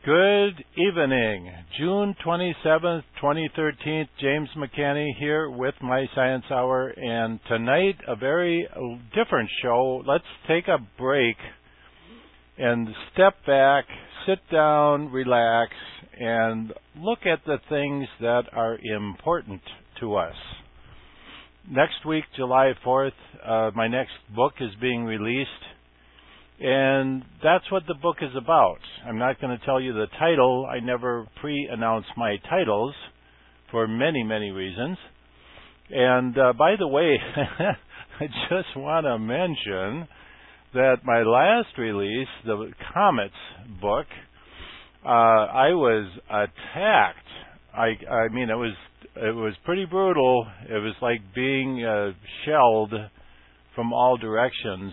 Good evening. June 27th, 2013, James McCanney here with my Science Hour, and tonight a very different show. Let's take a break and step back, sit down, relax, and look at the things that are important to us. Next week, July 4th, my next book is being released. And that's what the book is about. I'm not going to tell you the title. I never pre-announce my titles for many, many reasons. And by the way, I just want to mention that my last release, the Comets book, I was attacked. I mean, it was pretty brutal. It was like being shelled from all directions.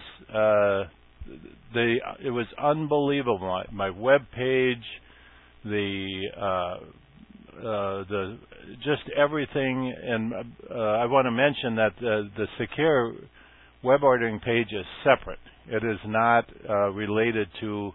It was unbelievable. My web page, the just everything, and I want to mention that the Secure web ordering page is separate. It is not related to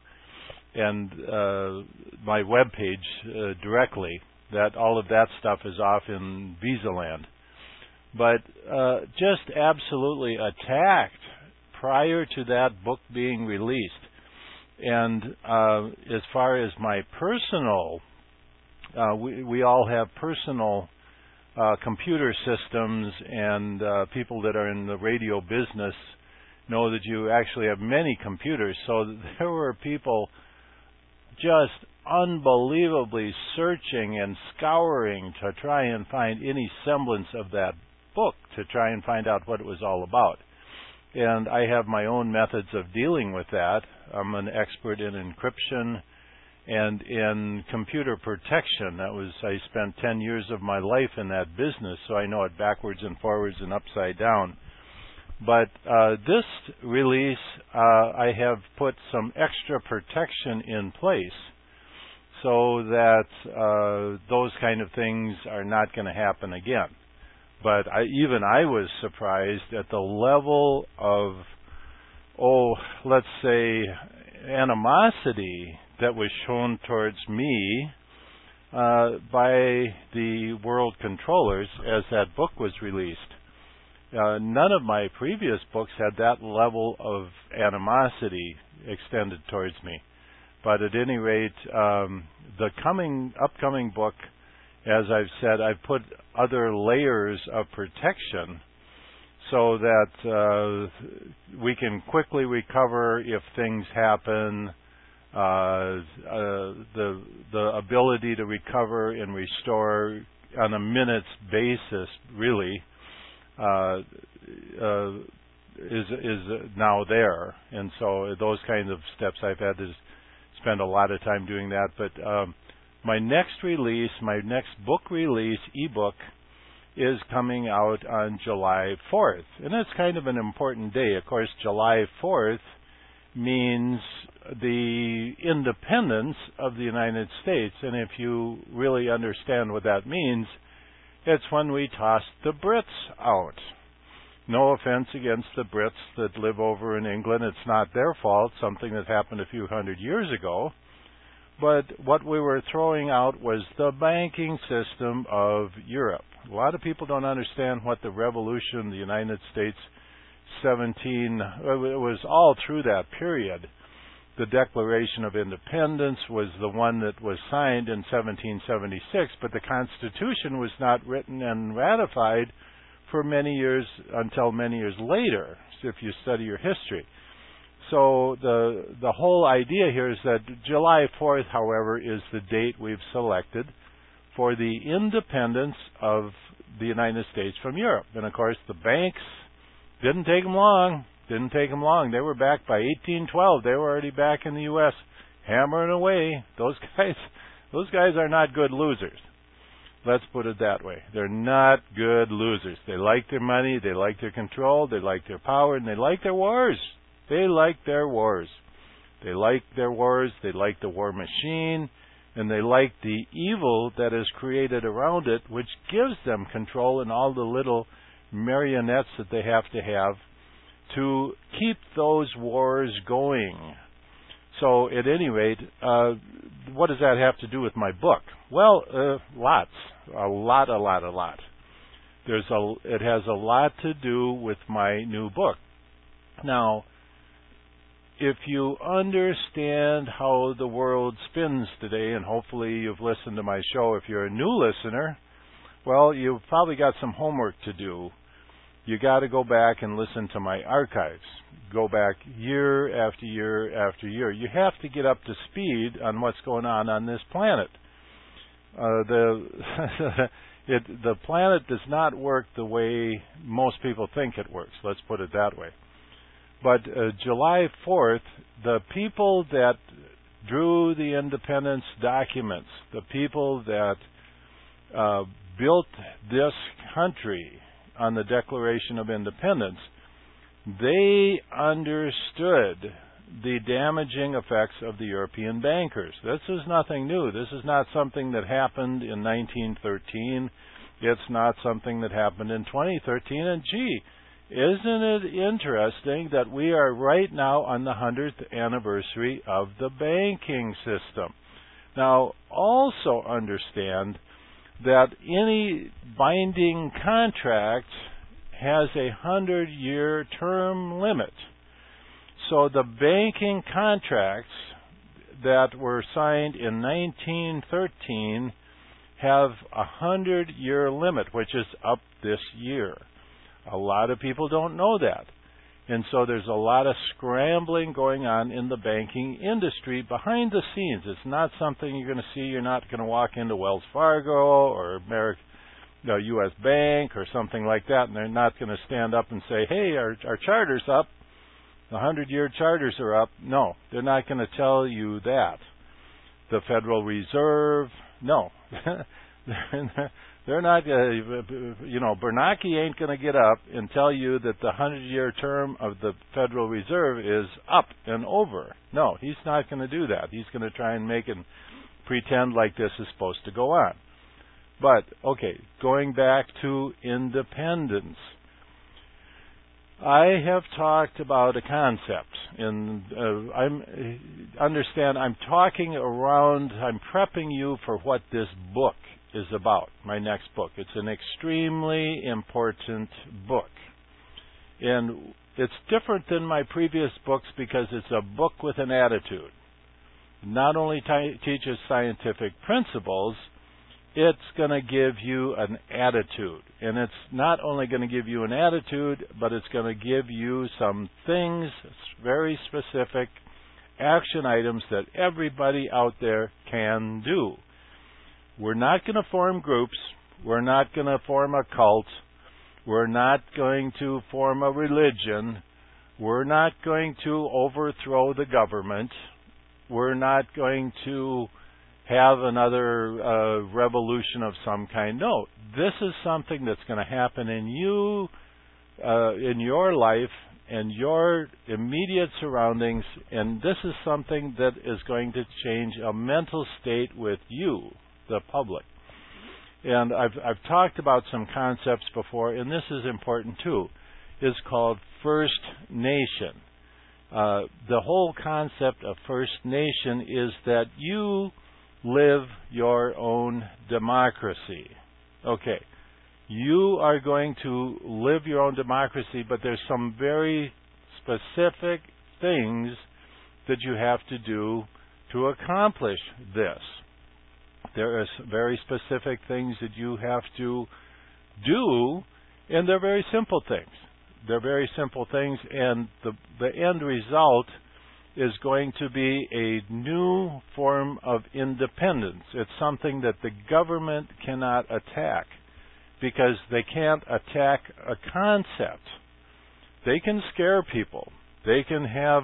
my web page directly. That all of that stuff is off in Visa land, but just absolutely attacked prior to that book being released. And as far as my personal, we all have personal computer systems, and people that are in the radio business know that you actually have many computers. So there were people just unbelievably searching and scouring to try and find any semblance of that book, to try and find out what it was all about. And I have my own methods of dealing with that. I'm an expert in encryption and in computer protection. I spent 10 years of my life in that business, so I know it backwards and forwards and upside down. But this release, I have put some extra protection in place so that those kind of things are not going to happen again. But even I was surprised at the level of, let's say, animosity that was shown towards me by the world controllers as that book was released. None of my previous books had that level of animosity extended towards me. But at any rate, the upcoming book, as I've said, I've put other layers of protection so that we can quickly recover if things happen. The ability to recover and restore on a minute's basis, really, is now there. And so those kinds of steps, I've had to spend a lot of time doing that. But my next release, my next book release, ebook, is coming out on July 4th. And it's kind of an important day. Of course, July 4th means the independence of the United States. And if you really understand what that means, it's when we tossed the Brits out. No offense against the Brits that live over in England. It's not their fault, something that happened a few hundred years ago. But what we were throwing out was the banking system of Europe. A lot of people don't understand what the revolution, the United States, it was all through that period. The Declaration of Independence was the one that was signed in 1776, but the Constitution was not written and ratified for many years until many years later, if you study your history. So the whole idea here is that July 4th, however, is the date we've selected for the independence of the United States from Europe. And of course, the banks didn't take them long. They were back by 1812. They were already back in the U.S. hammering away. Those guys are not good losers. Let's put it that way. They're not good losers. They like their money, they like their control, they like their power, and they like their wars. They like their wars. They like their wars, they like the war machine, and they like the evil that is created around it, which gives them control and all the little marionettes that they have to keep those wars going. So at any rate, what does that have to do with my book? Well, lots. A lot. It has a lot to do with my new book. Now, if you understand how the world spins today, and hopefully you've listened to my show if you're a new listener, well, you've probably got some homework to do. You got to go back and listen to my archives. Go back year after year after year. You have to get up to speed on what's going on this planet. The planet does not work the way most people think it works. Let's put it that way. But July 4th, the people that drew the independence documents, the people that built this country on the Declaration of Independence, they understood the damaging effects of the European bankers. This is nothing new. This is not something that happened in 1913. It's not something that happened in 2013. And gee, isn't it interesting that we are right now on the 100th anniversary of the banking system? Now, also understand that any binding contract has a 100-year term limit. So the banking contracts that were signed in 1913 have a 100-year limit, which is up this year. A lot of people don't know that. And so there's a lot of scrambling going on in the banking industry behind the scenes. It's not something you're going to see. You're not going to walk into Wells Fargo or U.S. Bank or something like that, and they're not going to stand up and say, hey, our charter's up. The 100-year charters are up. No, they're not going to tell you that. The Federal Reserve, no. They're not, Bernanke ain't going to get up and tell you that the 100-year term of the Federal Reserve is up and over. No, he's not going to do that. He's going to try and make it pretend like this is supposed to go on. But, okay, going back to independence. I have talked about a concept, and I'm prepping you for what this book is about, my next book. It's an extremely important book. And it's different than my previous books because it's a book with an attitude. It not only teaches scientific principles, it's going to give you an attitude. And it's not only going to give you an attitude, but it's going to give you some things, very specific action items that everybody out there can do. We're not going to form groups. We're not going to form a cult. We're not going to form a religion. We're not going to overthrow the government. We're not going to have another revolution of some kind. No, this is something that's going to happen in you, in your life, and your immediate surroundings, and this is something that is going to change a mental state with you, the public. And I've talked about some concepts before, and this is important too. It's called First Nation. The whole concept of First Nation is that you live your own democracy. Okay, you are going to live your own democracy, but there's some very specific things that you have to do to accomplish this. There are very specific things that you have to do, and they're very simple things. They're very simple things, and the end result is going to be a new form of independence. It's something that the government cannot attack because they can't attack a concept. They can scare people. They can have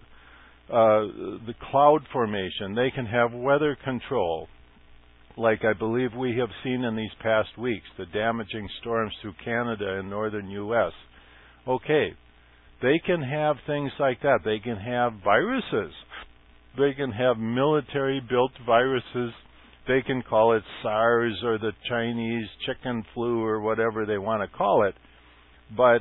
the cloud formation. They can have weather control, like I believe we have seen in these past weeks, the damaging storms through Canada and northern U.S. Okay, they can have things like that. They can have viruses. They can have military-built viruses. They can call it SARS or the Chinese chicken flu or whatever they want to call it. But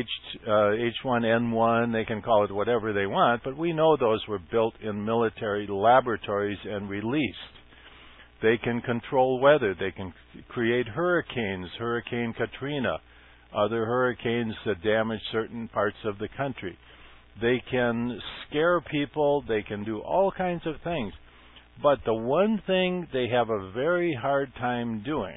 H1N1, they can call it whatever they want, but we know those were built in military laboratories and released. They can control weather. They can create hurricanes, Hurricane Katrina, other hurricanes that damage certain parts of the country. They can scare people. They can do all kinds of things. But the one thing they have a very hard time doing,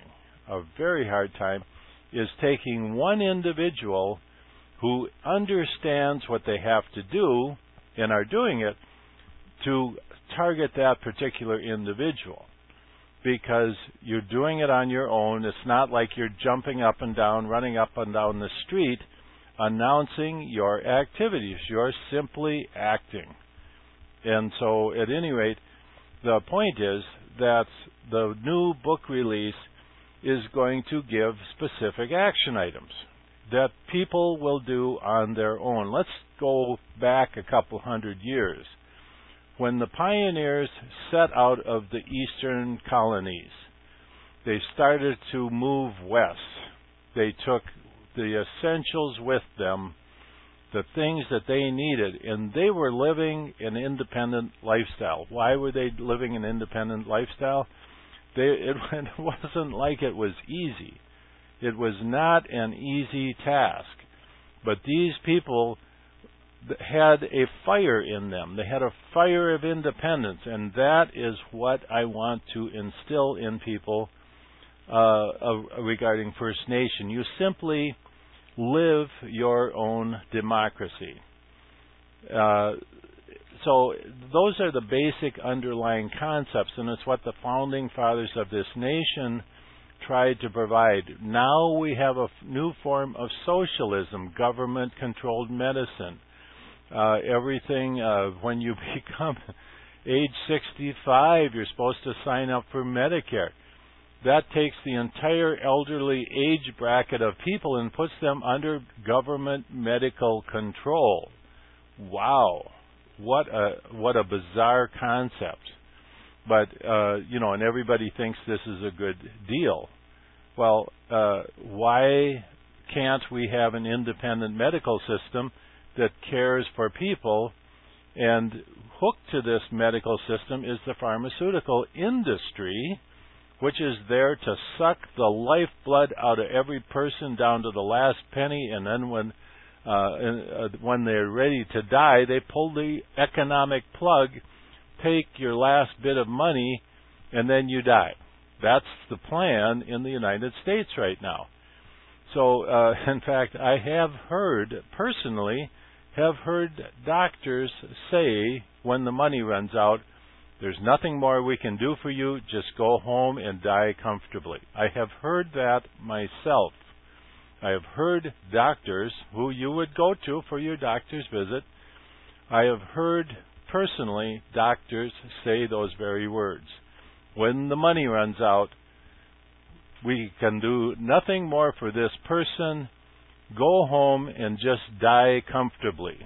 is taking one individual who understands what they have to do and are doing it to target that particular individual. Because you're doing it on your own. It's not like you're jumping up and down, running up and down the street, announcing your activities. You're simply acting. And so, at any rate, the point is that the new book release is going to give specific action items that people will do on their own. Let's go back a couple hundred years. When the pioneers set out of the eastern colonies, they started to move west. They took the essentials with them, the things that they needed, and they were living an independent lifestyle. Why were they living an independent lifestyle? It wasn't like it was easy. It was not an easy task. But these people had a fire in them. They had a fire of independence, and that is what I want to instill in people regarding First Nation. You simply live your own democracy. So those are the basic underlying concepts, and it's what the founding fathers of this nation tried to provide. Now we have a new form of socialism, government-controlled medicine. Everything, when you become age 65, you're supposed to sign up for Medicare. That takes the entire elderly age bracket of people and puts them under government medical control. Wow. What a bizarre concept. But, and everybody thinks this is a good deal. Well, why can't we have an independent medical system that cares for people? And hooked to this medical system is the pharmaceutical industry, which is there to suck the lifeblood out of every person down to the last penny, and then when they're ready to die, they pull the economic plug, take your last bit of money, and then you die. That's the plan in the United States right now. So, in fact, I have heard doctors say when the money runs out, there's nothing more we can do for you, just go home and die comfortably. I have heard that myself. I have heard doctors who you would go to for your doctor's visit. I have heard personally doctors say those very words. When the money runs out, we can do nothing more for this person. Go home and just die comfortably.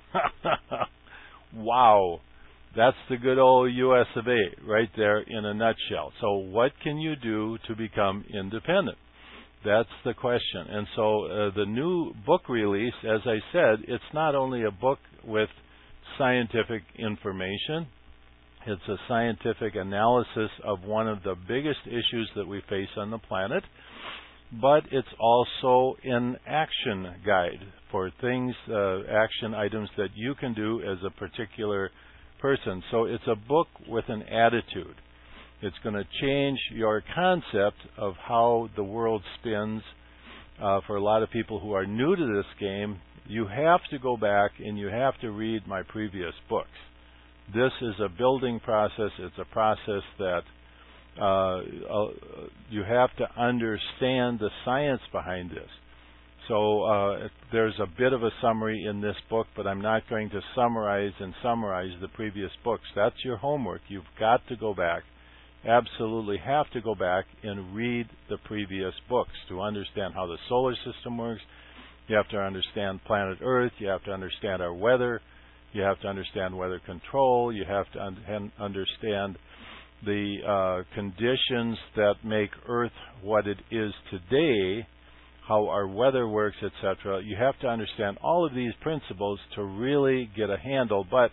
Wow. That's the good old US of A right there in a nutshell. So what can you do to become independent? That's the question. And so the new book release, as I said, it's not only a book with scientific information. It's a scientific analysis of one of the biggest issues that we face on the planet, but it's also an action guide for things, action items that you can do as a particular person. So it's a book with an attitude. It's going to change your concept of how the world spins. For a lot of people who are new to this game, you have to go back and you have to read my previous books. This is a building process. It's a process that you have to understand the science behind this. So there's a bit of a summary in this book, but I'm not going to summarize the previous books. That's your homework. You've got to go back. Absolutely have to go back and read the previous books to understand how the solar system works. You have to understand planet Earth. You have to understand our weather. You have to understand weather control. You have to understand the conditions that make Earth what it is today, how our weather works, etc. You have to understand all of these principles to really get a handle, but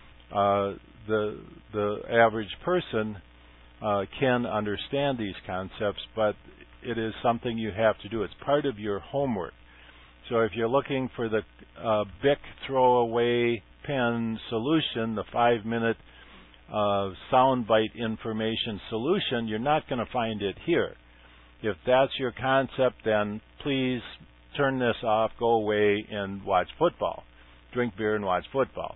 the average person can understand these concepts, but it is something you have to do. It's part of your homework. So if you're looking for the Bic throwaway pen solution, the 5-minute soundbite information solution, you're not going to find it here. If that's your concept, then please turn this off, go away, and watch football. Drink beer and watch football.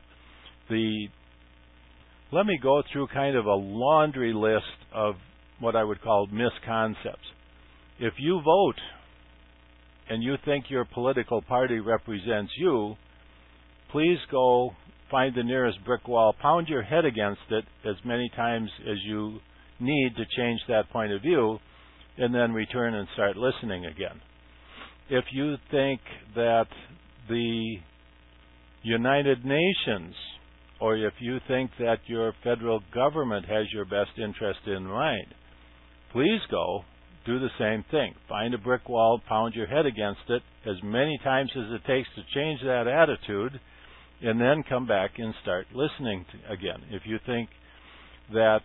Let me go through kind of a laundry list of what I would call misconceptions. If you vote and you think your political party represents you, please go find the nearest brick wall, pound your head against it as many times as you need to change that point of view, and then return and start listening again. If you think that the United Nations, or if you think that your federal government has your best interest in mind, please go do the same thing. Find a brick wall, pound your head against it as many times as it takes to change that attitude, and then come back and start listening again. If you think that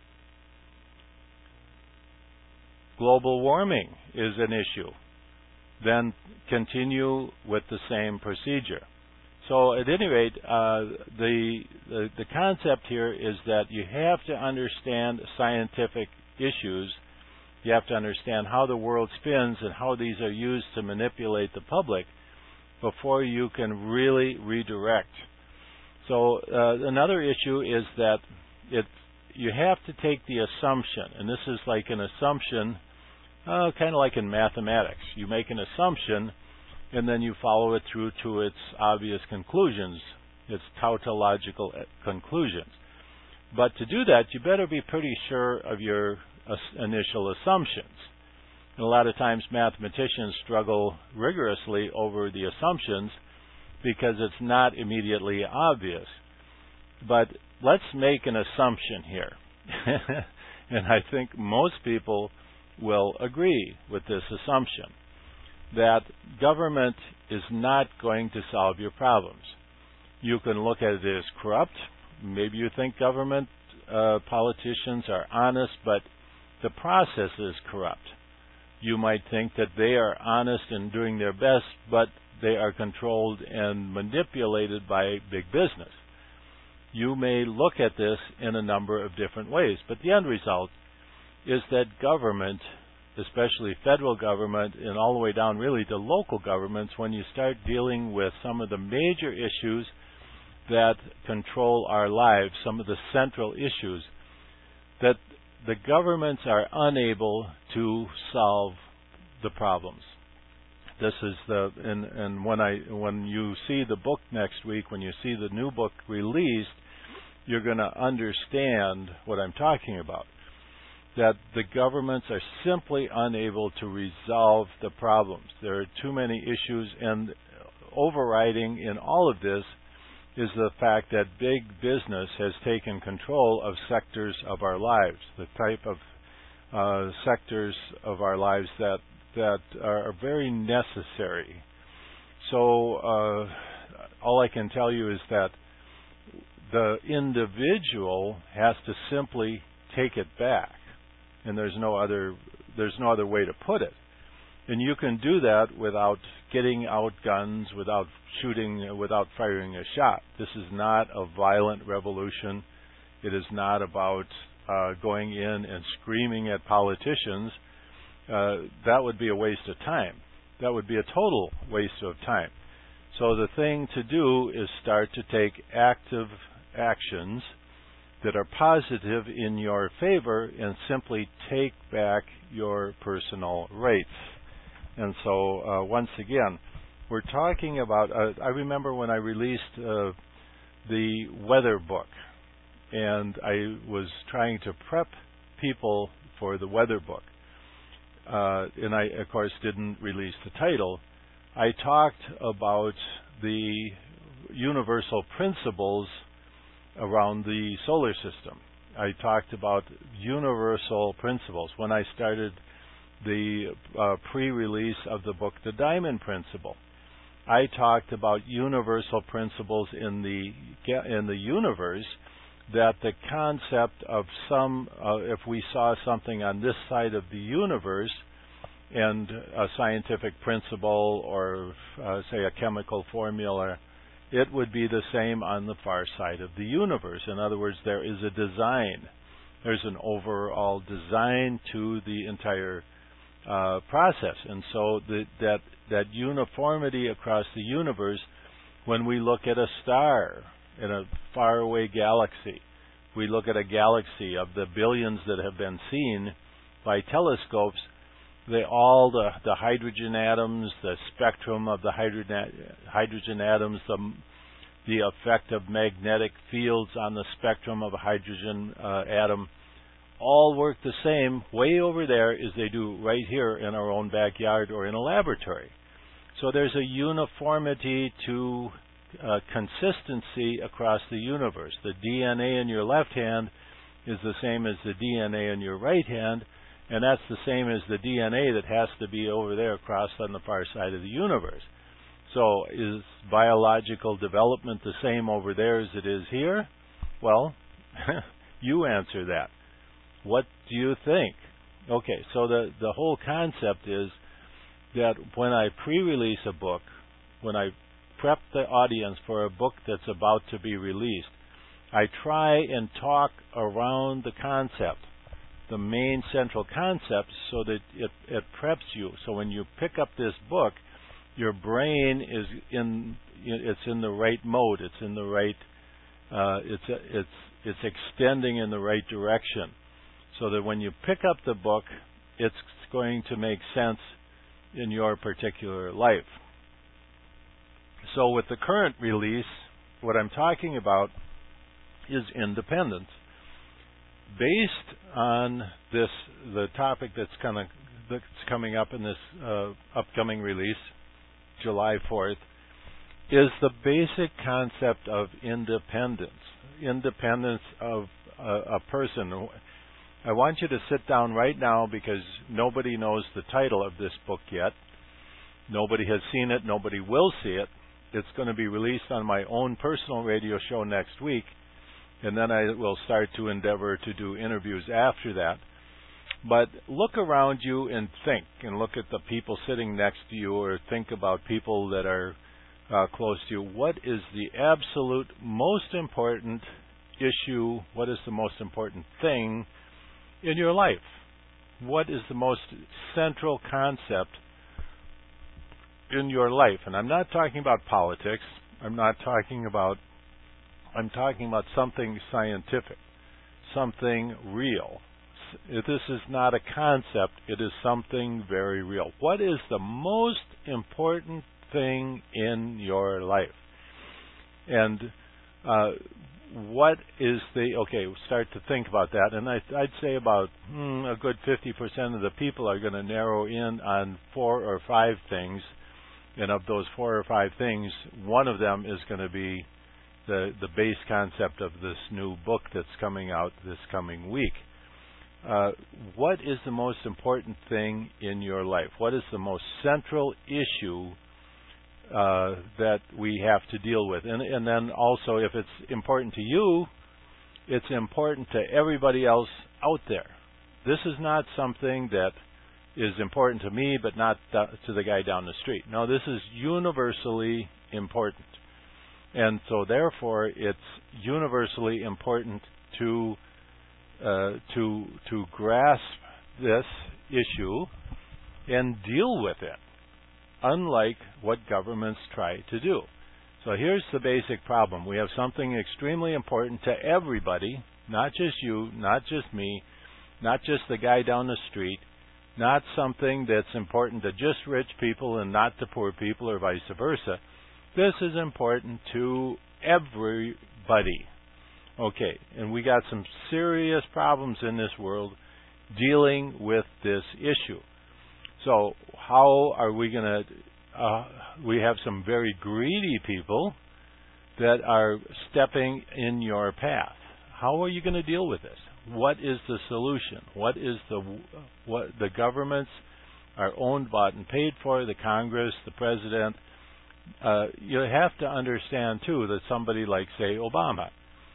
global warming is an issue, then continue with the same procedure. So at any rate, the concept here is that you have to understand scientific issues. You have to understand how the world spins and how these are used to manipulate the public before you can really redirect. So another issue is that you have to take the assumption, and this is like an assumption, kind of like in mathematics. You make an assumption, and then you follow it through to its obvious conclusions, its tautological conclusions. But to do that, you better be pretty sure of your initial assumptions. And a lot of times mathematicians struggle rigorously over the assumptions because it's not immediately obvious. But let's make an assumption here. And I think most people will agree with this assumption, that government is not going to solve your problems. You can look at it as corrupt. Maybe you think government politicians are honest, but the process is corrupt. You might think that they are honest and doing their best, but they are controlled and manipulated by big business. You may look at this in a number of different ways, but the end result is that government, especially federal government and all the way down really to local governments, when you start dealing with some of the major issues that control our lives, some of the central issues, that the governments are unable to solve the problems. This is and when you see the book next week, when you see the new book released, you're going to understand what I'm talking about. That the governments are simply unable to resolve the problems. There are too many issues, and overriding in all of this is the fact that big business has taken control of sectors of our lives, the type of sectors of our lives that are very necessary. So all I can tell you is that the individual has to simply take it back, and there's no other way to put it. And you can do that without getting out guns, without shooting, without firing a shot. This is not a violent revolution. It is not about going in and screaming at politicians. That would be a waste of time. That would be a total waste of time. So the thing to do is start to take active actions that are positive in your favor and simply take back your personal rights. And so, once again, we're talking about, I remember when I released the weather book, and I was trying to prep people for the weather book. And I, of course, didn't release the title. I talked about the universal principles around the solar system. I talked about universal principles. When I started the pre-release of the book, The Diamond Principle. I talked about universal principles in the universe, that the concept of if we saw something on this side of the universe, and a scientific principle or, say, a chemical formula, it would be the same on the far side of the universe. In other words, there is a design. There's an overall design to the entire process. And so that uniformity across the universe, when we look at a star in a faraway galaxy, we look at a galaxy of the billions that have been seen by telescopes, the hydrogen atoms, the spectrum of the hydrogen atoms, the effect of magnetic fields on the spectrum of a hydrogen atom, all work the same way over there as they do right here in our own backyard or in a laboratory. So there's a uniformity to consistency across the universe. The DNA in your left hand is the same as the DNA in your right hand, and that's the same as the DNA that has to be over there across on the far side of the universe. So is biological development the same over there as it is here? Well, you answer that. What do you think? Okay, so the whole concept is that when I pre-release a book, when I prep the audience for a book that's about to be released, I try and talk around the concept, the main central concept, so that it preps you. So when you pick up this book, your brain is in the right mode. It's in the right. It's extending in the right direction, so that when you pick up the book, it's going to make sense in your particular life. So with the current release, what I'm talking about is independence. Based on the topic that's coming up in this upcoming release, July 4th, is the basic concept of independence. Independence of a person. I want you to sit down right now, because nobody knows the title of this book yet. Nobody has seen it. Nobody will see it. It's going to be released on my own personal radio show next week, and then I will start to endeavor to do interviews after that. But look around you and think, and look at the people sitting next to you, or think about people that are close to you. What is the absolute most important issue? What is the most important thing in your life? What is the most central concept in your life? And I'm not talking about politics. I'm talking about something scientific, something real. This is not a concept. It is something very real. What is the most important thing in your life? And what is start to think about that. And I'd say about a good 50% of the people are going to narrow in on 4 or 5 things. And of those 4 or 5 things, one of them is going to be the base concept of this new book that's coming out this coming week. What is the most important thing in your life? What is the most central issue that we have to deal with? And then also, if it's important to you, it's important to everybody else out there. This is not something that is important to me, but not to the guy down the street. No, this is universally important. And so therefore, it's universally important to grasp this issue and deal with it, unlike what governments try to do. So here's the basic problem. We have something extremely important to everybody, not just you, not just me, not just the guy down the street, not something that's important to just rich people and not to poor people, or vice versa. This is important to everybody. Okay, and we got some serious problems in this world dealing with this issue. So how are we going to... we have some very greedy people that are stepping in your path. How are you going to deal with this? what is the solution? What the governments are owned, bought, and paid for, the Congress, the President. You have to understand, too, that somebody like, say, Obama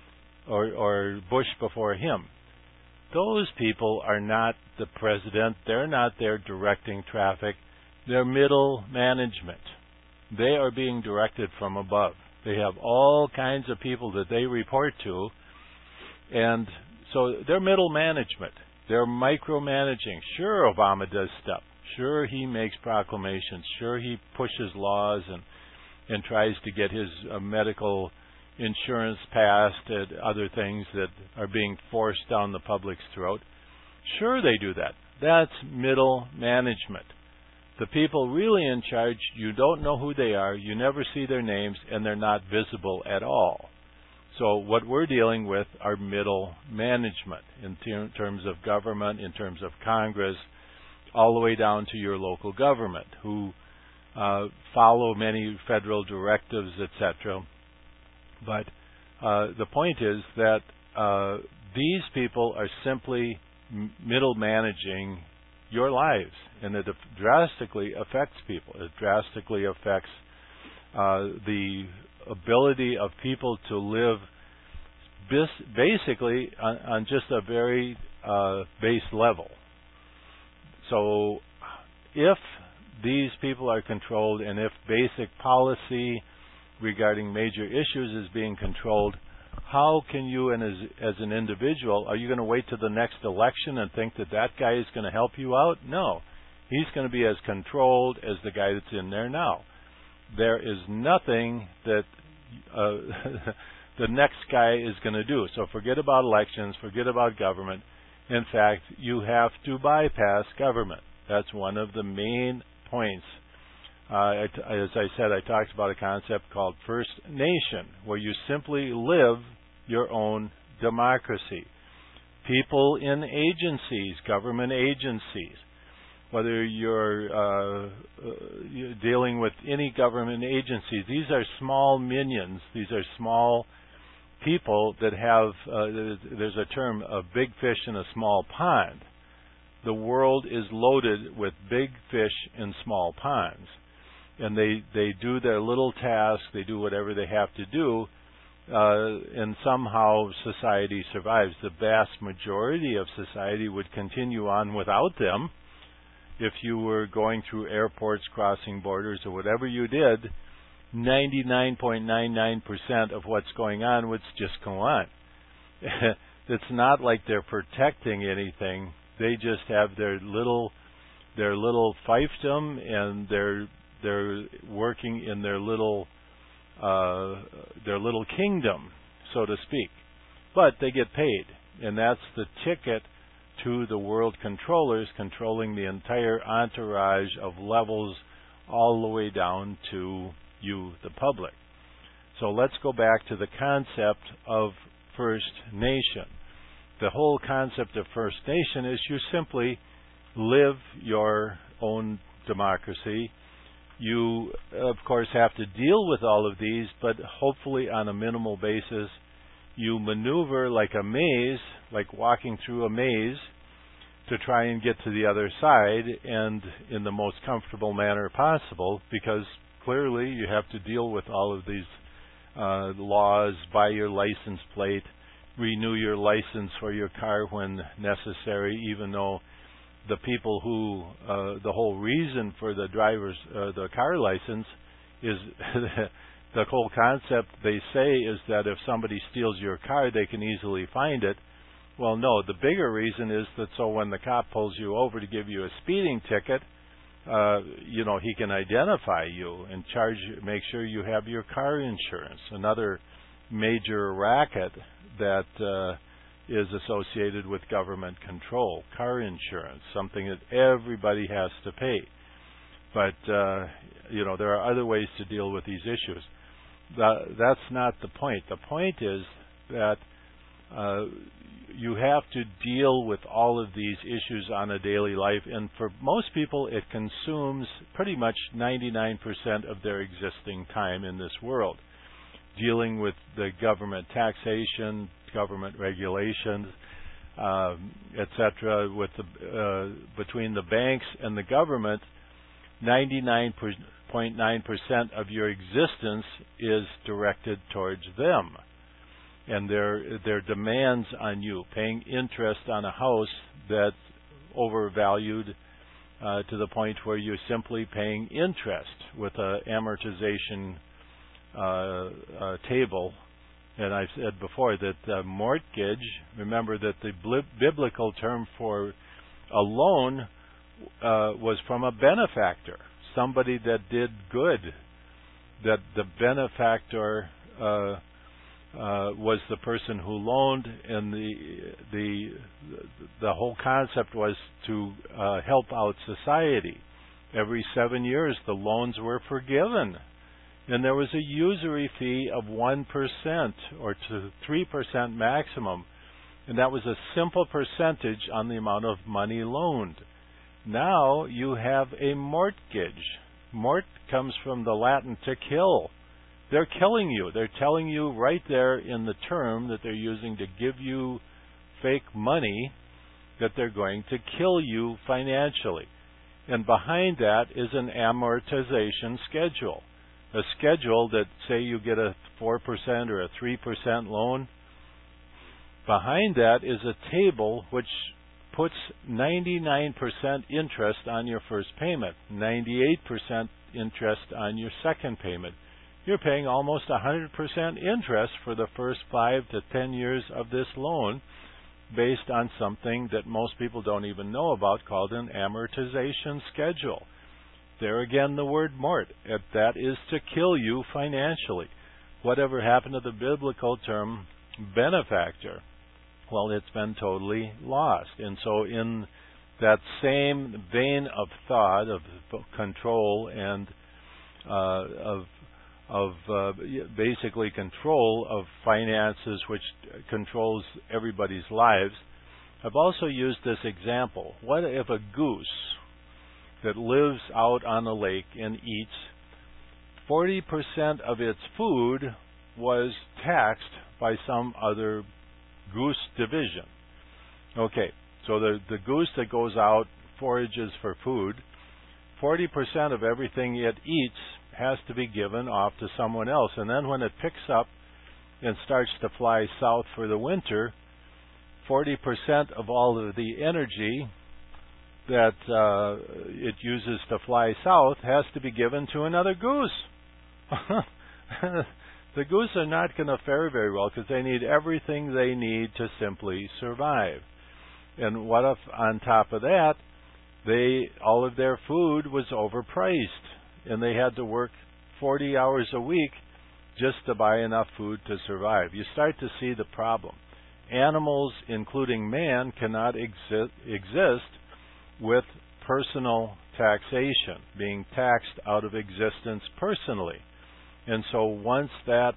or Bush before him, those people are not the President. They're not there directing traffic. They're middle management. They are being directed from above. They have all kinds of people that they report to, and so they're middle management. They're micromanaging. Sure, Obama does stuff. Sure, he makes proclamations. Sure, he pushes laws and tries to get his medical insurance passed and other things that are being forced down the public's throat. Sure, they do that. That's middle management. The people really in charge, you don't know who they are, you never see their names, and they're not visible at all. So what we're dealing with are middle management in terms of government, in terms of Congress, all the way down to your local government, who follow many federal directives, etc. But the point is that these people are simply middle managing your lives, and it drastically affects people. It drastically affects the ability of people to live basically on just a very base level. So if these people are controlled, and if basic policy regarding major issues is being controlled, how can you, and as an individual, are you going to wait to the next election and think that that guy is going to help you out? No. He's going to be as controlled as the guy that's in there now. There is nothing that the next guy is going to do. So forget about elections, forget about government. In fact, you have to bypass government. That's one of the main points. As I said, I talked about a concept called First Nation, where you simply live your own democracy. People in agencies, government agencies, whether you're dealing with any government agency, these are small minions. These are small people that have, there's a term, a big fish in a small pond. The world is loaded with big fish in small ponds. And they do their little tasks, they do whatever they have to do, and somehow society survives. The vast majority of society would continue on without them. If you were going through airports, crossing borders, or whatever you did, 99.99% of what's going on would just go on. It's not like they're protecting anything. They just have their little fiefdom, and they're working in their little kingdom, so to speak. But they get paid, and that's the ticket to the world controllers controlling the entire entourage of levels all the way down to you, the public. So let's go back to the concept of First Nation. The whole concept of First Nation is you simply live your own democracy. You, of course, have to deal with all of these, but hopefully on a minimal basis. You maneuver like a maze, like walking through a maze, to try and get to the other side, and in the most comfortable manner possible, because clearly you have to deal with all of these laws, buy your license plate, renew your license for your car when necessary, even though the people who, the whole reason for the the car license is the whole concept they say is that if somebody steals your car, they can easily find it. Well, no, the bigger reason is that so when the cop pulls you over to give you a speeding ticket, he can identify you and make sure you have your car insurance. Another major racket that is associated with government control, car insurance, something that everybody has to pay. But, there are other ways to deal with these issues. That's not the point. The point is that you have to deal with all of these issues on a daily life, and for most people it consumes pretty much 99% of their existing time in this world, dealing with the government taxation, government regulations, etc., with between the banks and the government, 99.9% of your existence is directed towards them and their demands on you, paying interest on a house that's overvalued to the point where you're simply paying interest with an amortization table. And I've said before that mortgage, remember that the biblical term for a loan was from a benefactor, somebody that did good, that the benefactor was the person who loaned, and the whole concept was to help out society. Every 7 years, the loans were forgiven, and there was a usury fee of 1% or to 3% maximum, and that was a simple percentage on the amount of money loaned. Now you have a mortgage. Mort comes from the Latin to kill. They're killing you. They're telling you right there in the term that they're using to give you fake money that they're going to kill you financially. And behind that is an amortization schedule. A schedule that, say you get a 4% or a 3% loan, behind that is a table which puts 99% interest on your first payment, 98% interest on your second payment. You're paying almost 100% interest for the first 5 to 10 years of this loan based on something that most people don't even know about called an amortization schedule. There again, the word mort. That is to kill you financially. Whatever happened to the biblical term benefactor? Well, it's been totally lost. And so in that same vein of thought, of control and basically control of finances, which controls everybody's lives, I've also used this example. What if a goose that lives out on a lake and eats 40% of its food was taxed by some other goose division? Okay, so the goose that goes out, forages for food, 40% of everything it eats has to be given off to someone else. And then when it picks up and starts to fly south for the winter, 40% of all of the energy that it uses to fly south has to be given to another goose. The goose are not going to fare very well because they need everything they need to simply survive. And what if on top of that, all of their food was overpriced and they had to work 40 hours a week just to buy enough food to survive? You start to see the problem. Animals, including man, cannot exist with personal taxation, being taxed out of existence personally. And so once that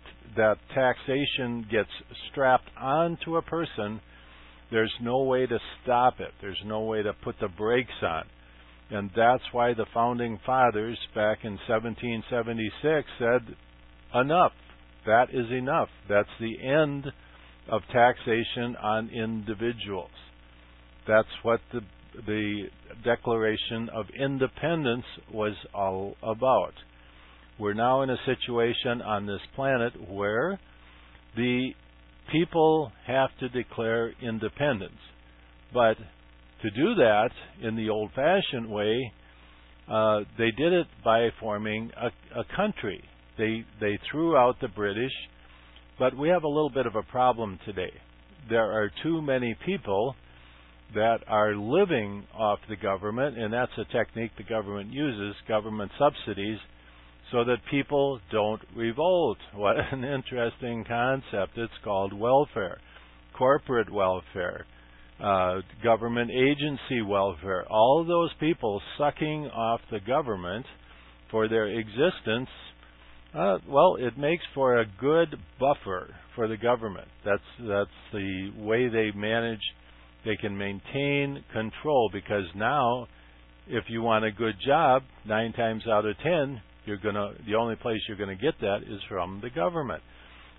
taxation gets strapped onto a person, there's no way to stop it. There's no way to put the brakes on. And that's why the Founding Fathers back in 1776 said, enough. That is enough. That's the end of taxation on individuals. That's what the Declaration of Independence was all about. We're now in a situation on this planet where the people have to declare independence. But to do that in the old-fashioned way, they did it by forming a country. They threw out the British, but we have a little bit of a problem today. There are too many people that are living off the government, and that's a technique the government uses, government subsidies, so that people don't revolt. What an interesting concept. It's called welfare, corporate welfare, government agency welfare. All of those people sucking off the government for their existence, well, it makes for a good buffer for the government. That's the way they manage. They can maintain control, because now, if you want a good job, 9 times out of 10, the only place you're going to get that is from the government.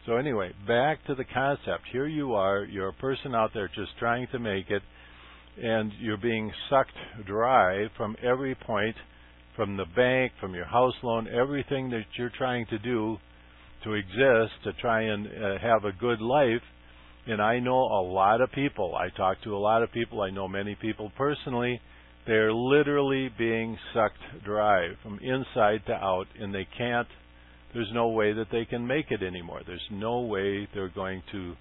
So anyway, back to the concept. Here you are, you're a person out there just trying to make it, and you're being sucked dry from every point, from the bank, from your house loan, everything that you're trying to do to exist, to try and have a good life. And I know a lot of people. I talk to a lot of people. I know many people personally. They're literally being sucked dry from inside to out, and they can't. There's no way that they can make it anymore. There's no way they're going to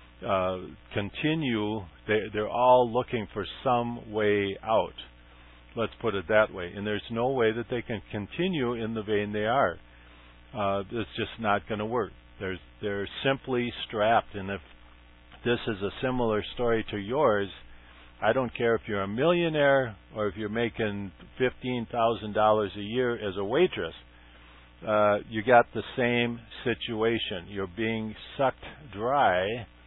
continue. They're all looking for some way out. Let's put it that way. And there's no way that they can continue in the vein they are. It's just not going to work. They're simply strapped. And if this is a similar story to yours, I don't care if you're a millionaire or if you're making $15,000 a year as a waitress. You got the same situation. You're being sucked dry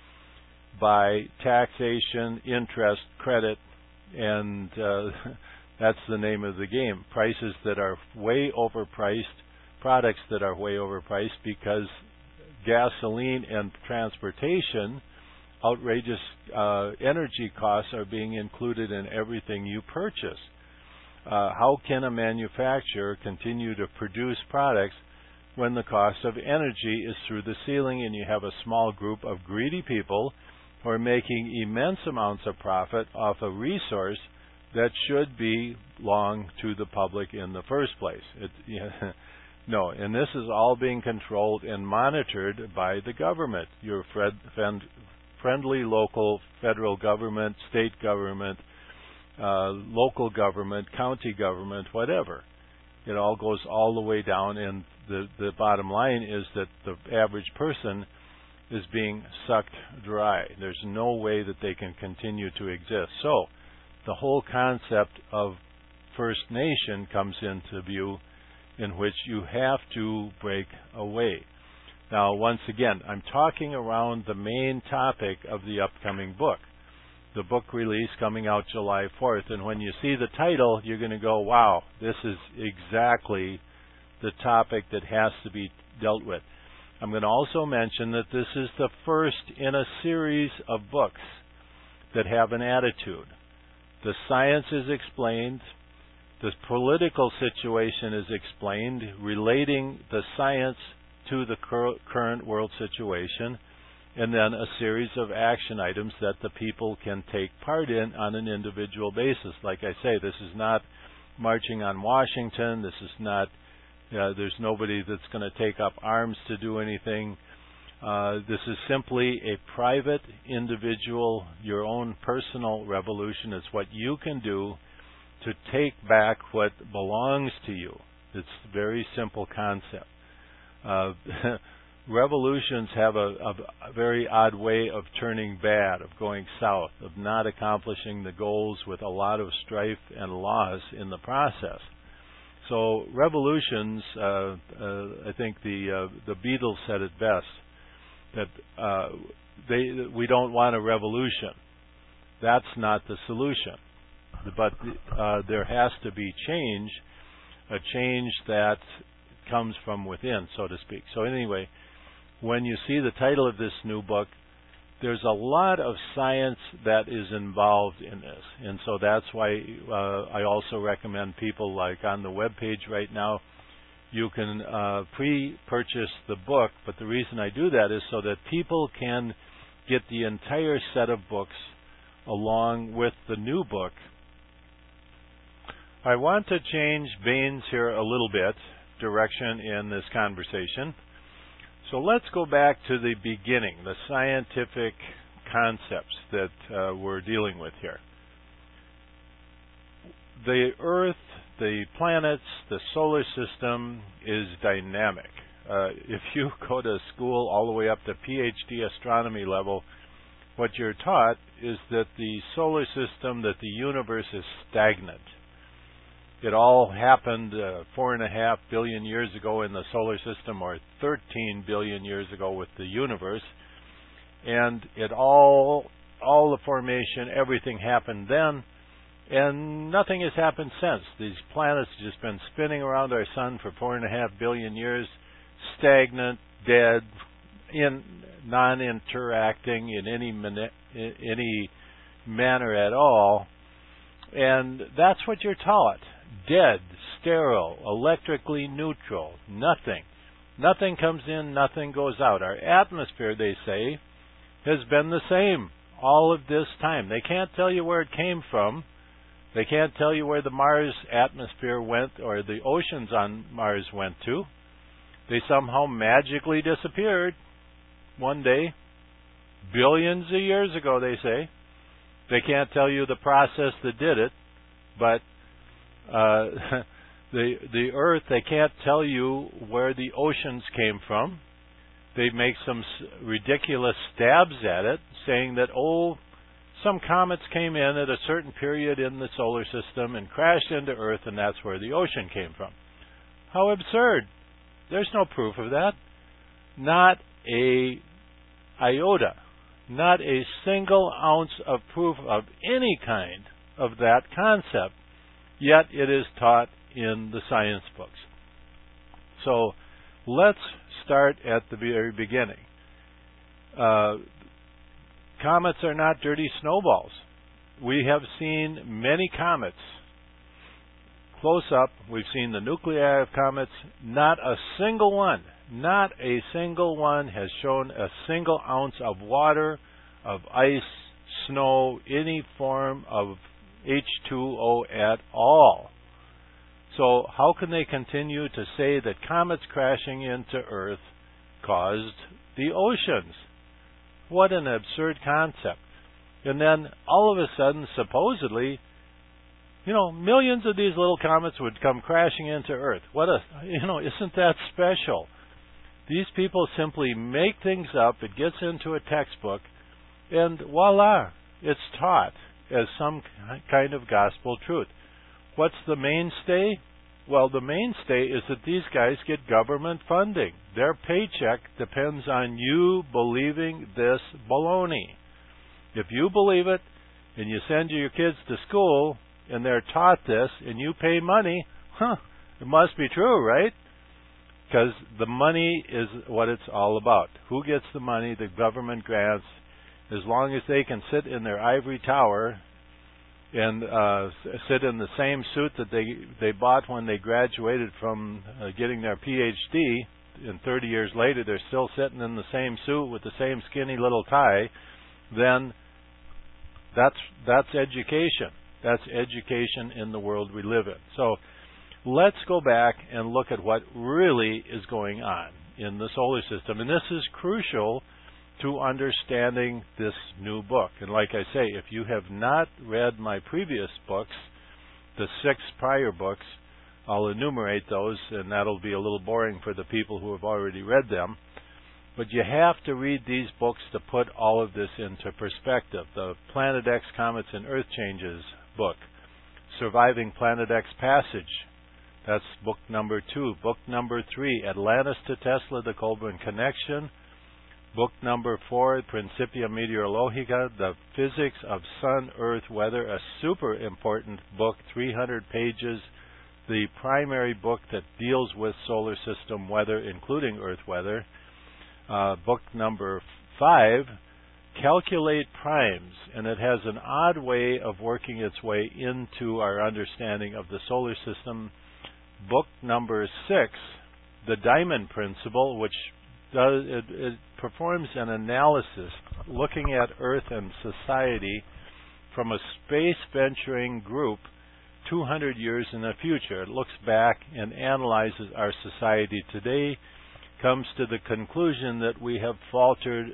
by taxation, interest, credit, and that's the name of the game. Prices that are way overpriced, products that are way overpriced because gasoline and transportation, outrageous energy costs are being included in everything you purchase. How can a manufacturer continue to produce products when the cost of energy is through the ceiling and you have a small group of greedy people who are making immense amounts of profit off a resource that should belong to the public in the first place? No, and this is all being controlled and monitored by the government, your friendly local federal government, state government, local government, county government, whatever. It all goes all the way down, and the bottom line is that the average person is being sucked dry. There's no way that they can continue to exist. So the whole concept of First Nation comes into view, in which you have to break away. Now, once again, I'm talking around the main topic of the upcoming book. The book release coming out July 4th, and when you see the title, you're going to go, wow, this is exactly the topic that has to be dealt with. I'm going to also mention that this is the first in a series of books that have an attitude. The science is explained. The political situation is explained, relating the science to the current world situation, and then a series of action items that the people can take part in on an individual basis. Like I say, this is not marching on Washington. This is not, there's nobody that's going to take up arms to do anything. This is simply a private, individual, your own personal revolution. It's what you can do to take back what belongs to you. It's a very simple concept. Revolutions have a very odd way of turning bad, of going south, of not accomplishing the goals, with a lot of strife and loss in the process. So revolutions, I think the Beatles said it best, that we don't want a revolution. That's not the solution. But there has to be change, a change that comes from within, so to speak. So anyway, when you see the title of this new book, there's a lot of science that is involved in this. And so that's why I also recommend people, like on the web page right now, you can pre-purchase the book. But the reason I do that is so that people can get the entire set of books along with the new book. I want to change veins here a little bit, direction in this conversation. So let's go back to the beginning, the scientific concepts that we're dealing with here. The Earth, the planets, the solar system is dynamic. If you go to school all the way up to PhD astronomy level, what you're taught is that the solar system, that the universe is stagnant. It all happened 4.5 billion years ago in the solar system, or 13 billion years ago with the universe. And it all the formation, everything happened then, and nothing has happened since. These planets have just been spinning around our sun for 4.5 billion years, stagnant, dead, non-interacting in any manner at all. And that's what you're taught. Dead, sterile, electrically neutral, nothing. Nothing comes in, nothing goes out. Our atmosphere, they say, has been the same all of this time. They can't tell you where it came from. They can't tell you where the Mars atmosphere went or the oceans on Mars went to. They somehow magically disappeared one day, billions of years ago, they say. They can't tell you the process that did it, but the Earth, they can't tell you where the oceans came from. They make some ridiculous stabs at it, saying that, some comets came in at a certain period in the solar system and crashed into Earth, and that's where the ocean came from. How absurd. There's no proof of that. Not a iota. Not a single ounce of proof of any kind of that concept. Yet it is taught in the science books. So let's start at the very beginning. Comets are not dirty snowballs. We have seen many comets. Close up, we've seen the nuclei of comets. Not a single one has shown a single ounce of water, of ice, snow, any form of H2O at all. So how can they continue to say that comets crashing into Earth caused the oceans? What an absurd concept. And then all of a sudden, supposedly, millions of these little comets would come crashing into Earth. Isn't that special? These people simply make things up. It gets into a textbook, and voila, it's taught as some kind of gospel truth. What's the mainstay? Well, the mainstay is that these guys get government funding. Their paycheck depends on you believing this baloney. If you believe it, and you send your kids to school, and they're taught this, and you pay money, it must be true, right? Because the money is what it's all about. Who gets the money? The government grants. As long as they can sit in their ivory tower and sit in the same suit that they bought when they graduated from getting their PhD, and 30 years later they're still sitting in the same suit with the same skinny little tie, then that's education. That's education in the world we live in. So let's go back and look at what really is going on in the solar system. And this is crucial to understanding this new book. And like I say, if you have not read my previous books, the 6 prior books, I'll enumerate those, and that'll be a little boring for the people who have already read them. But you have to read these books to put all of this into perspective. The Planet X Comets and Earth Changes book, Surviving Planet X Passage, that's book number 2. Book number 3, Atlantis to Tesla, the Colburn Connection. Book number 4, Principia Meteorologica, the Physics of Sun, Earth, Weather, a super important book, 300 pages, the primary book that deals with solar system weather, including Earth weather. Book number 5, Calculate Primes, and it has an odd way of working its way into our understanding of the solar system. Book number 6, The Diamond Principle, which it performs an analysis looking at Earth and society from a space venturing group 200 years in the future. It looks back and analyzes our society today, comes to the conclusion that we have faltered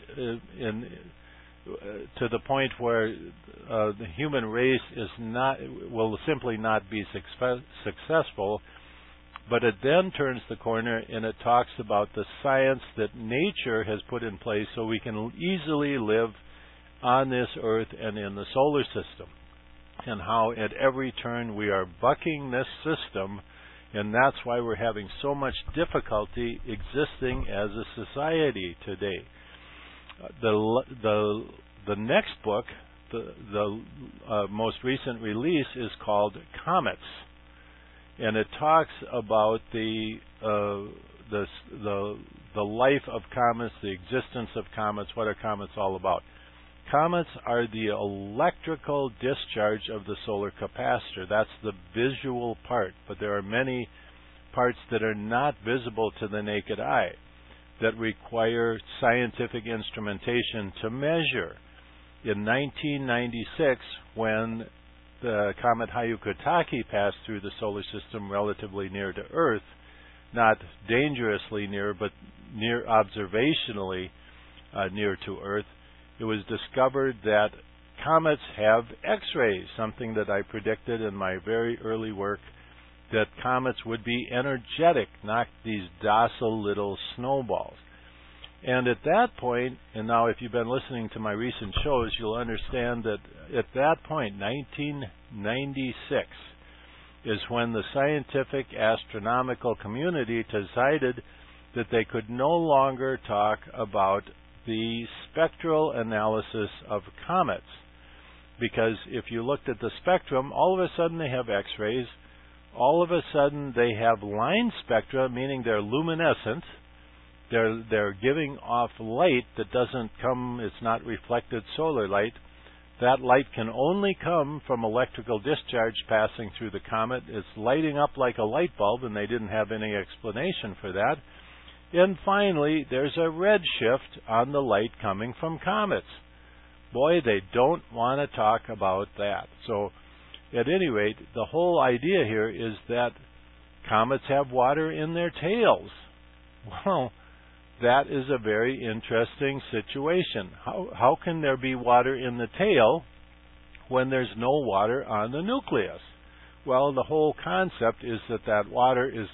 to the point where the human race will simply not be successful. But it then turns the corner and it talks about the science that nature has put in place so we can easily live on this Earth and in the solar system, and how at every turn we are bucking this system, and that's why we're having so much difficulty existing as a society today. The next book, the most recent release, is called Comets. And it talks about the the life of comets, the existence of comets. What are comets all about? Comets are the electrical discharge of the solar capacitor. That's the visual part, but there are many parts that are not visible to the naked eye that require scientific instrumentation to measure. In 1996, when the comet Hyakutake passed through the solar system relatively near to Earth, not dangerously near, but near observationally near to Earth, it was discovered that comets have X-rays, something that I predicted in my very early work, that comets would be energetic, not these docile little snowballs. And at that point, and now if you've been listening to my recent shows, you'll understand that at that point, 1996, is when the scientific astronomical community decided that they could no longer talk about the spectral analysis of comets. Because if you looked at the spectrum, all of a sudden they have X-rays, all of a sudden they have line spectra, meaning they're luminescent. They're giving off light that doesn't come, it's not reflected solar light. That light can only come from electrical discharge passing through the comet. It's lighting up like a light bulb, and they didn't have any explanation for that. And finally, there's a red shift on the light coming from comets. Boy, they don't want to talk about that. So, at any rate, the whole idea here is that comets have water in their tails. Well, that is a very interesting situation. How can there be water in the tail when there's no water on the nucleus? Well, the whole concept is that water is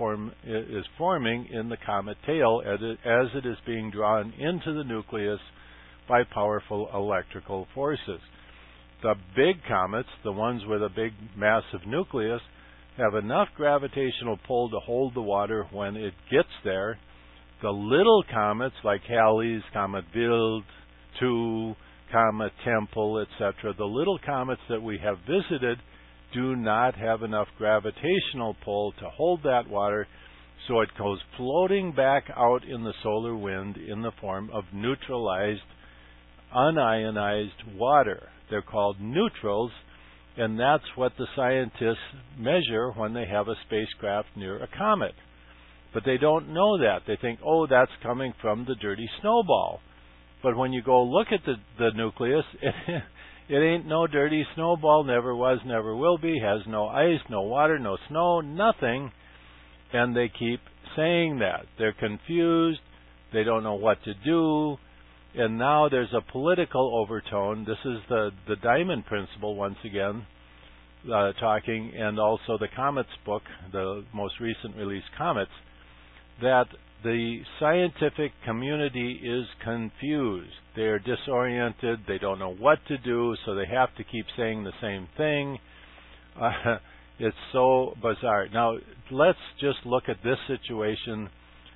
forming in the comet tail as it is being drawn into the nucleus by powerful electrical forces. The big comets, the ones with a big massive nucleus, have enough gravitational pull to hold the water when it gets there. The little comets like Halley's, Comet Wild, 2, Comet Tempel, etc., the little comets that we have visited do not have enough gravitational pull to hold that water, so it goes floating back out in the solar wind in the form of neutralized, unionized water. They're called neutrals, and that's what the scientists measure when they have a spacecraft near a comet. But they don't know that. They think, oh, that's coming from the dirty snowball. But when you go look at the nucleus, it ain't no dirty snowball, never was, never will be, has no ice, no water, no snow, nothing. And they keep saying that. They're confused. They don't know what to do. And now there's a political overtone. This is the Diamond Principle, once again, talking, and also the Comets book, the most recent release, Comets, that the scientific community is confused. They're disoriented. They don't know what to do, so they have to keep saying the same thing. It's so bizarre. Now, let's just look at this situation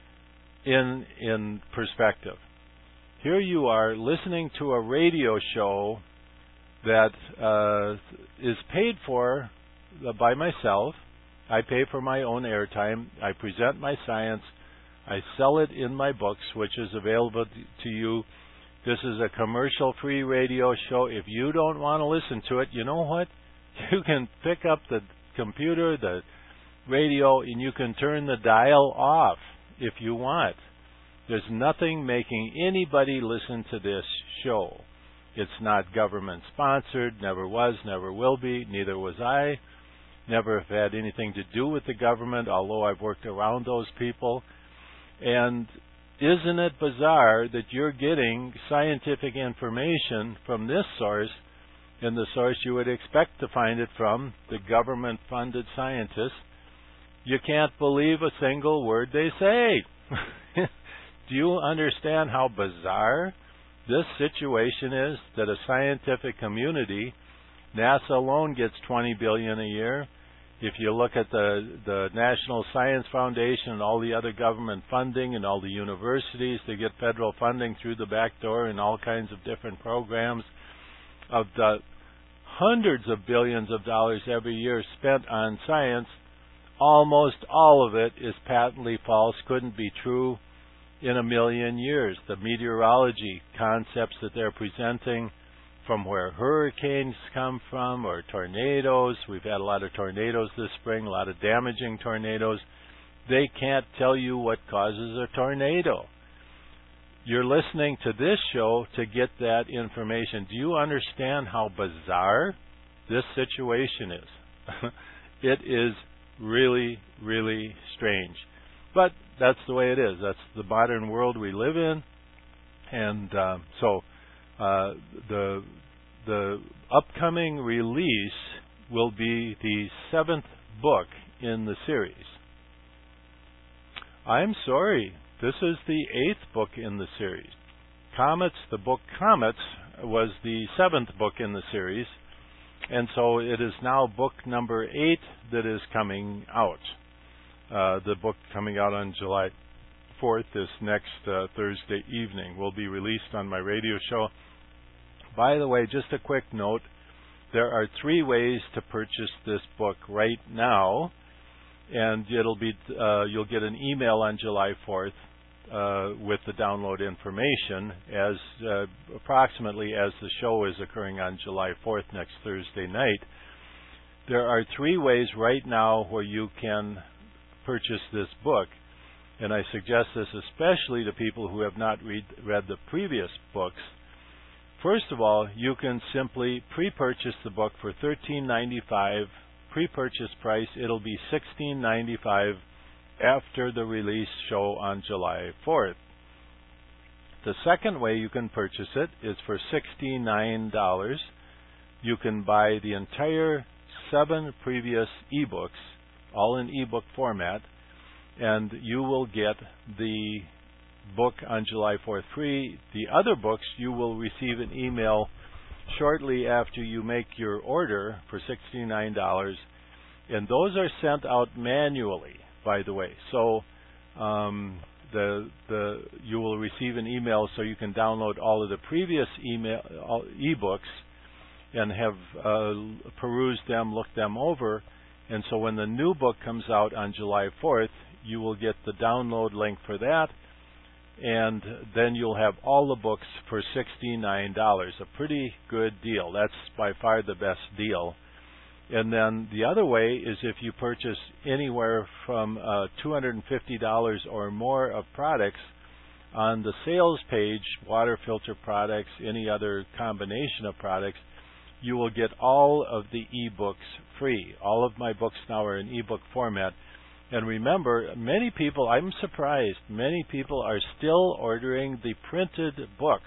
in perspective. Here you are listening to a radio show that is paid for by myself. I pay for my own airtime. I present my science. I sell it in my books, which is available to you. This is a commercial-free radio show. If you don't want to listen to it, you know what? You can pick up the computer, the radio, and you can turn the dial off if you want. There's nothing making anybody listen to this show. It's not government-sponsored, never was, never will be, neither was I. Never have had anything to do with the government, although I've worked around those people. And isn't it bizarre that you're getting scientific information from this source, and the source you would expect to find it from, the government-funded scientists? You can't believe a single word they say. Do you understand how bizarre this situation is, that a scientific community, NASA alone gets $20 billion a year. If you look at the National Science Foundation and all the other government funding and all the universities, they get federal funding through the back door and all kinds of different programs. Of the hundreds of billions of dollars every year spent on science, almost all of it is patently false, couldn't be true. in a million years. The meteorology concepts that they're presenting, from where hurricanes come from or tornadoes. We've had a lot of tornadoes this spring, a lot of damaging tornadoes. They can't tell you what causes a tornado. You're listening to this show to get that information. Do you understand how bizarre this situation is? It is really, really strange. But that's the way it is. That's the modern world we live in. And the upcoming release will be the 7th book in the series. I'm sorry, this is the 8th book in the series. Comets, the book Comets, was the 7th book in the series, and so it is now book number 8 that is coming out. The book coming out on July 4th, this next Thursday evening, will be released on my radio show. By the way, just a quick note, there are 3 ways to purchase this book right now, and it'll be you'll get an email on July 4th with the download information as approximately as the show is occurring on July 4th, next Thursday night. There are 3 ways right now where you can purchase this book, and I suggest this especially to people who have not read the previous books. First of all, you can simply pre-purchase the book for $13.95. Pre-purchase price, it'll be $16.95 after the release show on July 4th. The second way you can purchase it is for $69. You can buy the entire 7 previous ebooks, all in ebook format, and you will get the book on July 4th free. The other books, you will receive an email shortly after you make your order for $69, and those are sent out manually, by the way. So you will receive an email so you can download all of the previous ebooks and have perused them, looked them over, and so when the new book comes out on July 4th, you will get the download link for that, and then you'll have all the books for $69. A pretty good deal. That's by far the best deal. And then the other way is if you purchase anywhere from $250 or more of products on the sales page, water filter products, any other combination of products, you will get all of the ebooks free. All of my books now are in ebook format. And remember, many people, I'm surprised, many people are still ordering the printed books.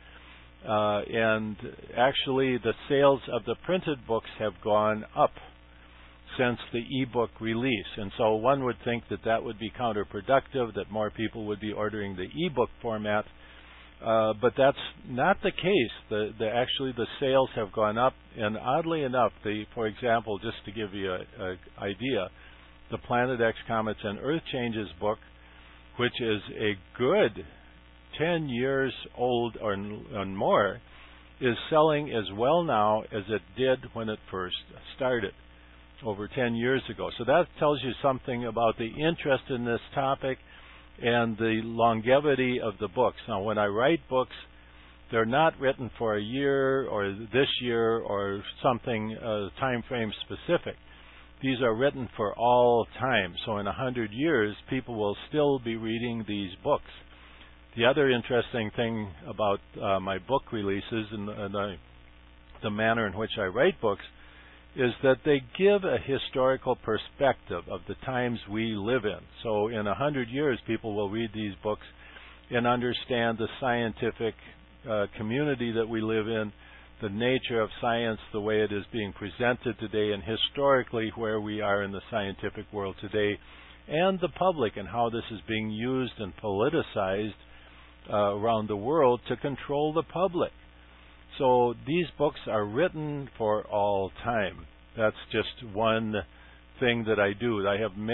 And actually, the sales of the printed books have gone up since the ebook release. And so one would think that that would be counterproductive, that more people would be ordering the ebook format. But that's not the case. Actually, the sales have gone up. And oddly enough, for example, just to give you an idea, the Planet X Comets and Earth Changes book, which is a good 10 years old or more, is selling as well now as it did when it first started over 10 years ago. So that tells you something about the interest in this topic and the longevity of the books. Now, when I write books, they're not written for a year or this year or something time frame specific. These are written for all time. So in 100 years, people will still be reading these books. The other interesting thing about my book releases and the manner in which I write books is that they give a historical perspective of the times we live in. So in 100 years, people will read these books and understand the scientific community that we live in, the nature of science, the way it is being presented today, and historically where we are in the scientific world today, and the public and how this is being used and politicized around the world to control the public. So these books are written for all time. That's just one thing that I do. I have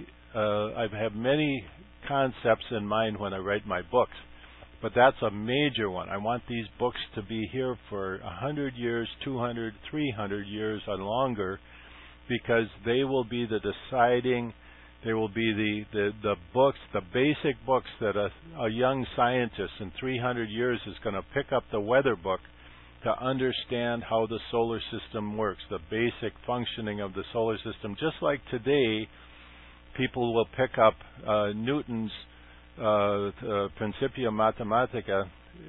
many concepts in mind when I write my books, but that's a major one. I want these books to be here for 100 years, 200, 300 years or longer, because they will be the deciding They will be the books, the basic books that a young scientist in 300 years is going to pick up the weather book to understand how the solar system works, the basic functioning of the solar system. Just like today, people will pick up Newton's Principia Mathematica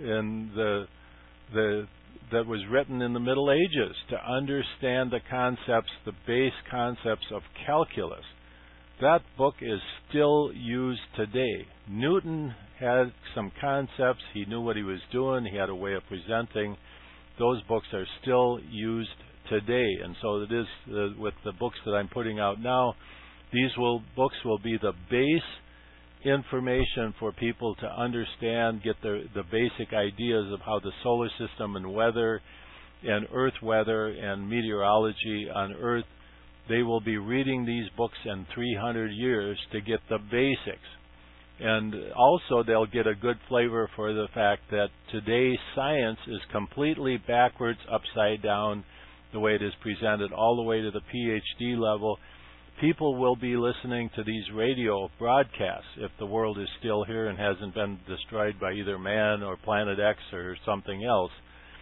that was written in the Middle Ages to understand the concepts, the base concepts of calculus. That book is still used today. Newton had some concepts. He knew what he was doing. He had a way of presenting. Those books are still used today. And so it is with the books that I'm putting out now. These books will be the base information for people to understand, get the basic ideas of how the solar system and weather and Earth weather and meteorology on Earth. They will be reading these books in 300 years to get the basics. And also they'll get a good flavor for the fact that today's science is completely backwards, upside down, the way it is presented, all the way to the PhD level. People will be listening to these radio broadcasts if the world is still here and hasn't been destroyed by either man or Planet X or something else.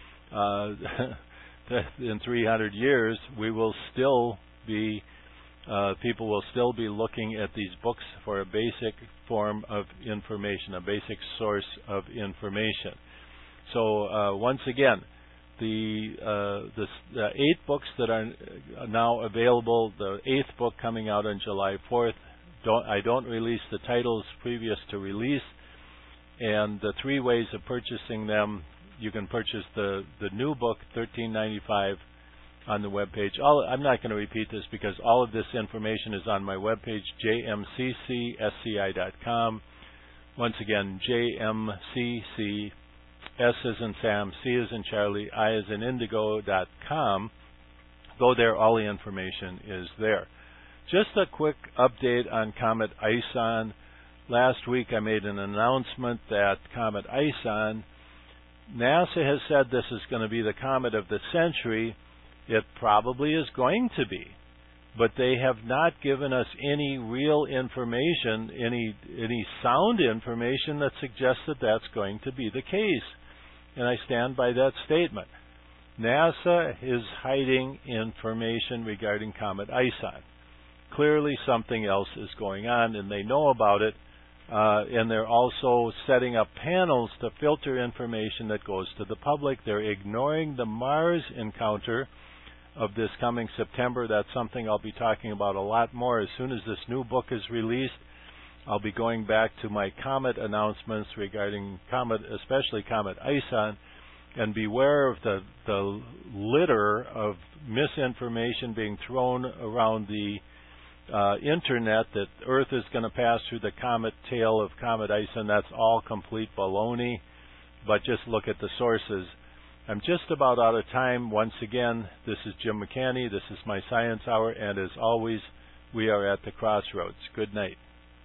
In 300 years, we will still be people will still be looking at these books for a basic form of information, a basic source of information. So once again, the 8 books that are now available, the 8th book coming out on July 4th, I don't release the titles previous to release, and the 3 ways of purchasing them. You can purchase the new book, $13.95, on the webpage. I'm not going to repeat this because all of this information is on my webpage, jmccsci.com. Once again, jmcc, S as in Sam, C as in Charlie, I as in Indigo.com. Go there, all the information is there. Just a quick update on Comet ISON. Last week I made an announcement that Comet ISON, NASA has said this is going to be the comet of the century. It probably is going to be, but they have not given us any real information, any sound information that suggests that that's going to be the case. And I stand by that statement. NASA is hiding information regarding Comet ISON. Clearly something else is going on, and they know about it, and they're also setting up panels to filter information that goes to the public. They're ignoring the Mars encounter of this coming September. That's something I'll be talking about a lot more. As soon as this new book is released, I'll be going back to my comet announcements regarding Comet, especially Comet ISON, and beware of the litter of misinformation being thrown around the internet that Earth is going to pass through the comet tail of Comet ISON. That's all complete baloney, but just look at the sources. I'm just about out of time. Once again, this is Jim McCanny. This is my Science Hour, and as always, we are at the crossroads. Good night.